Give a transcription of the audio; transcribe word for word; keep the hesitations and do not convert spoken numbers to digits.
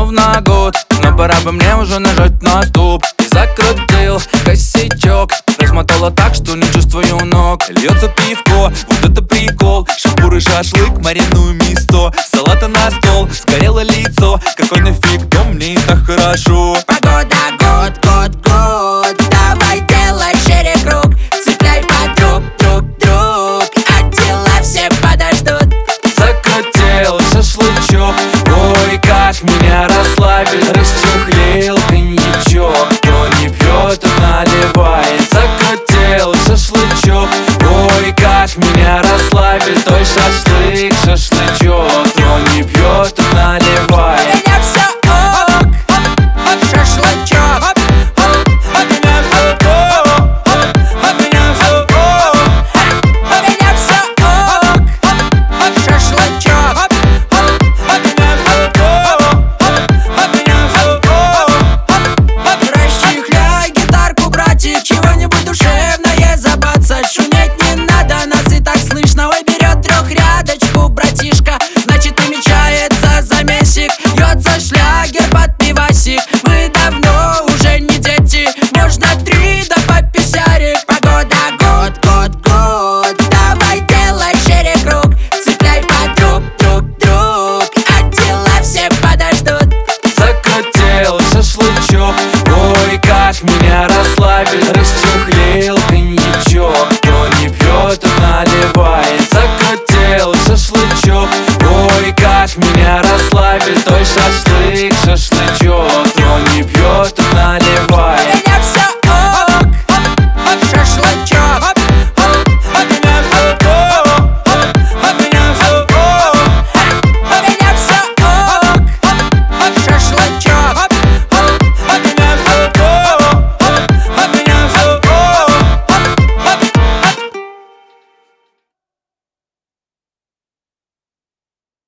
ровно год, но пора бы мне уже нажать на стоп. И закрутил косячок, размотала так, что не чувствую ног. Льется пивко, вот это прикол. Шампур и шашлык, маринуем место. Салата на стол, сгорело лицо. Какой нафиг дом, мне и так хорошо. Погода, год, год, год. Давай делай шире круг. Цепляй подруг, друг, друг. А дела все подождут. Закрутил шашлычок, ой, как меня расслабит. Расчехлил коньячок, кто не пьет, тот наливает. Закрутил шашлычок, ой, как меня расслабит. Той шашлык, шашлычок, кто не пьет, тот наливает. У меня все ок, шашлычок. У меня все ок, у меня все ок. У меня все ок, шашлычок. Расчехляй гитарку, братик, чего-нибудь душевное забаться. Шуметь не надо, нас и так слышно. Ой, берет трехрядочку, братишка, значит намечается замесик. Льется шлягер под пивасик. Мы давно уже не дети, можно три да по писярик. Погода, год, год, год. Давай делай шире круг. Цепляй подруг, друг, друг. А дела все подождут. Закрутил шашлычок, ой, как меня расслабит. Расчехлил коньячок, кто не пьет, тот наливает. Закрутил шашлычок, ой, как меня расслабит. Той